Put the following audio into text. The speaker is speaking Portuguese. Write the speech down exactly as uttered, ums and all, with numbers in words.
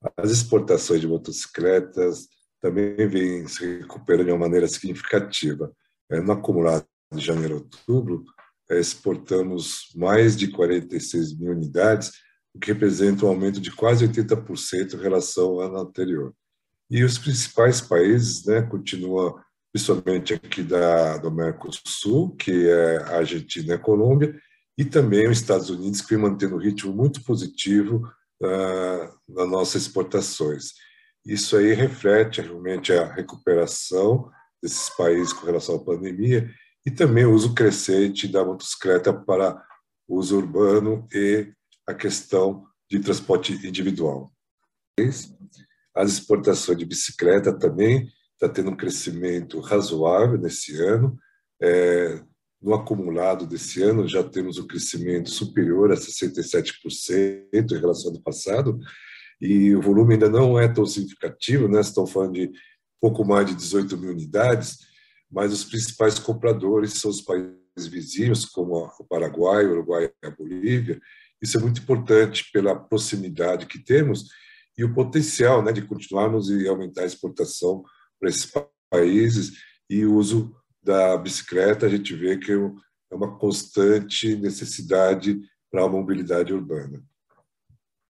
As exportações de motocicletas também vêm se recuperando de uma maneira significativa. No acumulado de janeiro a outubro, exportamos mais de quarenta e seis mil unidades, o que representa um aumento de quase oitenta por cento em relação ao ano anterior. E os principais países, né, continuam, principalmente aqui da, do Mercosul, que é a Argentina e a Colômbia, e também os Estados Unidos, que vem mantendo um ritmo muito positivo uh, nas nossas exportações. Isso aí reflete realmente a recuperação desses países com relação à pandemia e também o uso crescente da motocicleta para uso urbano e a questão de transporte individual. As exportações de bicicleta também está tendo um crescimento razoável nesse ano. É, no acumulado desse ano, já temos um crescimento superior a sessenta e sete por cento em relação ao ano passado, e o volume ainda não é tão significativo, né? Estão falando de pouco mais de dezoito mil unidades, mas os principais compradores são os países vizinhos, como o Paraguai, o Uruguai e a Bolívia. Isso é muito importante pela proximidade que temos e o potencial, né, de continuarmos e aumentar a exportação para esses países, e o uso da bicicleta, a gente vê que é uma constante necessidade para a mobilidade urbana.